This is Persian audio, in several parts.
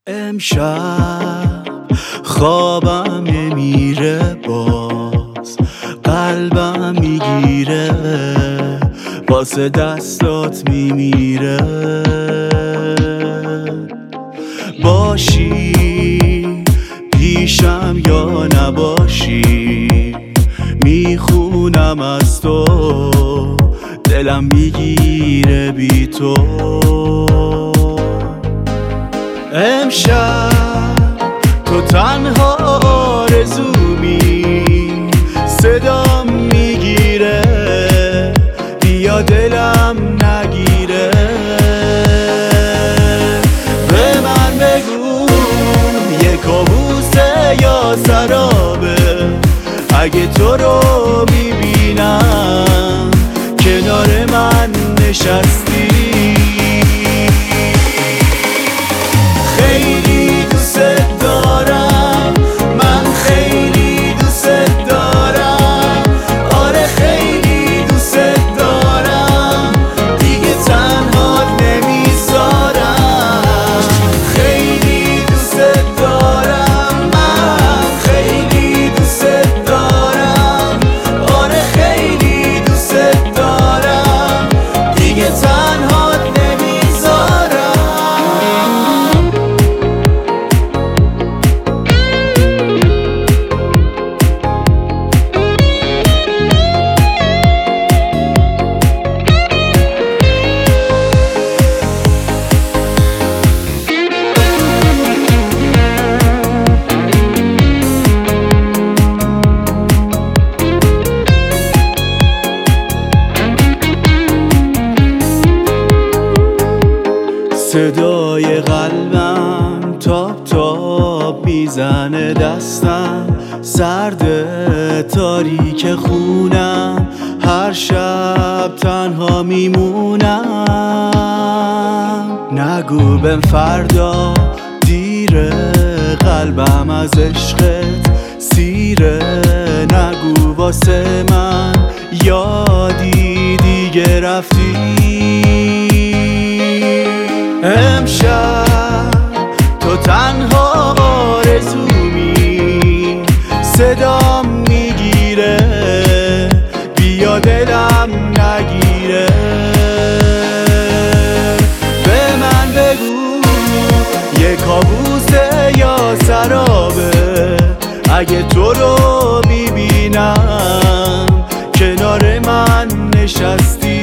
امشب خوابم نمیره، باز قلبم میگیره، واسه دستات میمیره. باشی پیشم یا نباشی، میخونم از تو، دلم میگیره بی تو. امشب تو تنها آرزومی، صدام میگیره، بیا دلم نگیره. به من بگو یه کابوسه یا سرابه، اگه تو رو میبینم کنار من نشستی. خیلی دوست دارم، من خیلی دوست دارم، آره خیلی دوست دارم، دیگه تنها نمیذارم. خیلی دوست دارم، من خیلی دوست دارم، آره خیلی دوست دارم، دیگه تنها نمیذارم. صدای قلبم تاپ تاپ میزنه، دستم سرد تاریک خونم، هر شب تنها میمونم. نگو بهم فردا دیره، قلبم از عشقت سیره، نگو واسه من یادی دیگه رفتی. امشب تو تنها آرزومی، صدام میگیره، بیا دلم نگیره. به من بگو یه کابوسه یا سرابه، اگه تو رو میبینم کنار من نشستی.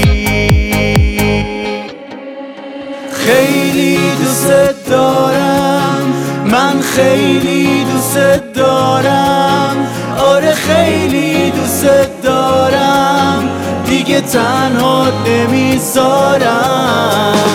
خیلی دوست دارم، من خیلی دوست دارم، آره خیلی دوست دارم، دیگه تنها نمیذارم.